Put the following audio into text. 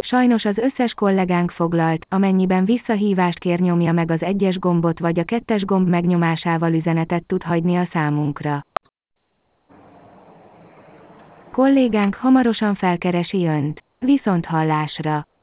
Sajnos az összes kollégánk foglalt, amennyiben visszahívást kér, nyomja meg az 1-es gombot vagy a 2-es gomb megnyomásával üzenetet tud hagyni a számunkra. Kollégánk hamarosan felkeresi Önt. Viszonthallásra!